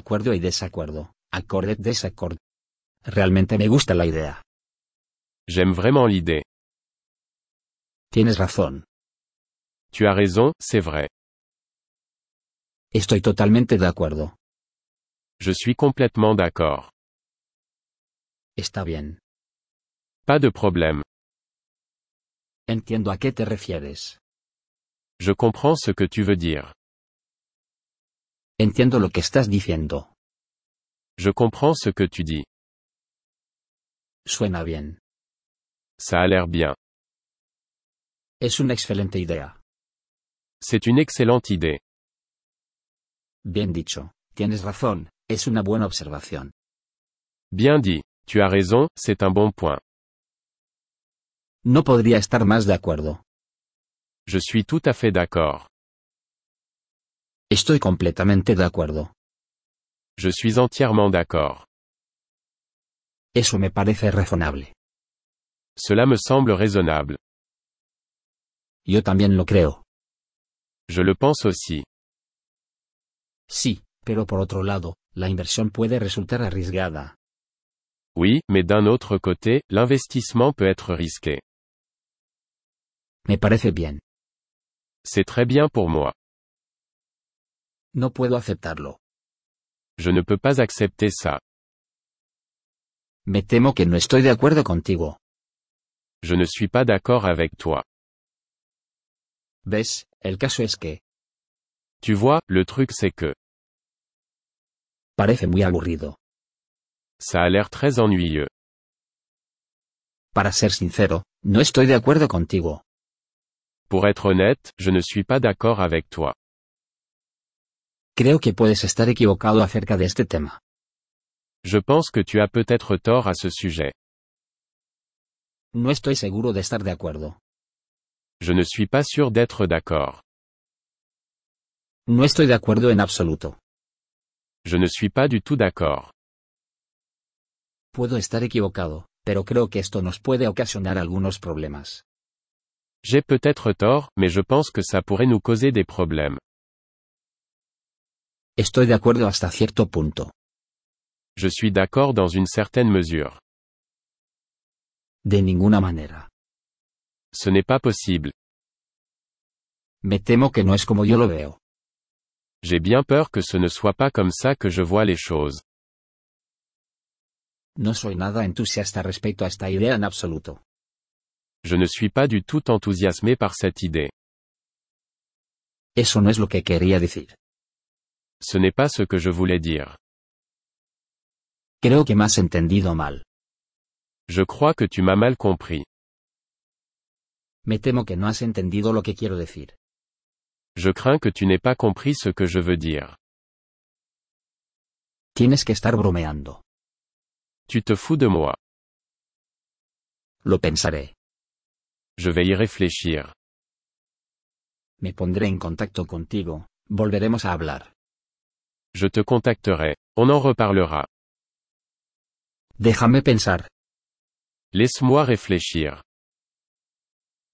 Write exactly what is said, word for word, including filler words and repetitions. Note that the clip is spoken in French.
acuerdo y desacuerdo, acorde desacord. Realmente me gusta la idea. J'aime vraiment l'idée. Tienes razón. Tu as raison, c'est vrai. Estoy totalmente de acuerdo. Je suis complètement d'accord. Está bien. Pas de problème. Entiendo a qué te refieres. Je comprends ce que tu veux dire. Entiendo lo que estás diciendo. Je comprends ce que tu dis. Suena bien. Ça a l'air bien. Es una excelente idea. C'est une excellente idée. Bien dicho, tienes razón, es una buena observación. Bien dit. Tu as raison, c'est un bon point. No podría estar más de acuerdo. Je suis tout à fait d'accord. Estoy completamente de acuerdo. Je suis entièrement d'accord. Eso me parece razonable. Cela me semble raisonnable. Yo también lo creo. Je le pense aussi. Sí, pero por otro lado, la inversión puede resultar arriesgada. Oui, mais d'un autre côté, l'investissement peut être risqué. Me parece bien. C'est très bien pour moi. No puedo aceptarlo. Je ne peux pas accepter ça. Me temo que no estoy de acuerdo contigo. Je ne suis pas d'accord avec toi. ¿Ves? El caso es que... Tu vois, le truc c'est que... Parece muy aburrido. Ça a l'air très ennuyeux. Para ser sincero, no estoy de acuerdo contigo. Pour être honnête, je ne suis pas d'accord avec toi. Creo que puedes estar equivocado acerca de este tema. Je pense que tu as peut-être tort à ce sujet. No estoy seguro de estar de acuerdo. Je ne suis pas sûr d'être d'accord. No estoy de acuerdo en absoluto. Je ne suis pas du tout d'accord. Puedo estar equivocado, pero creo que esto nos puede ocasionar algunos problemas. J'ai peut-être tort, mais je pense que ça pourrait nous causer des problèmes. Estoy de acuerdo hasta cierto punto. Je suis d'accord dans une certaine mesure. De ninguna manera. Ce n'est pas possible. Me temo que no es como yo lo veo. J'ai bien peur que ce ne soit pas comme ça que je vois les choses. No soy nada entusiasta respecto a esta idea en absoluto. Je ne suis pas du tout enthousiasmé par cette idée. Eso no es lo que quería decir. Ce n'est pas ce que je voulais dire. Creo que me has entendido mal. Je crois que tu m'as mal compris. Me temo que no has entendido lo que quiero decir. Je crains que tu n'aies pas compris ce que je veux dire. Tienes que estar bromeando. Tu te fous de moi. Lo pensaré. Je vais y réfléchir. Me pondré en contacto contigo, volveremos a hablar. Je te contacterai. On en reparlera. Déjame pensar. Laisse-moi réfléchir.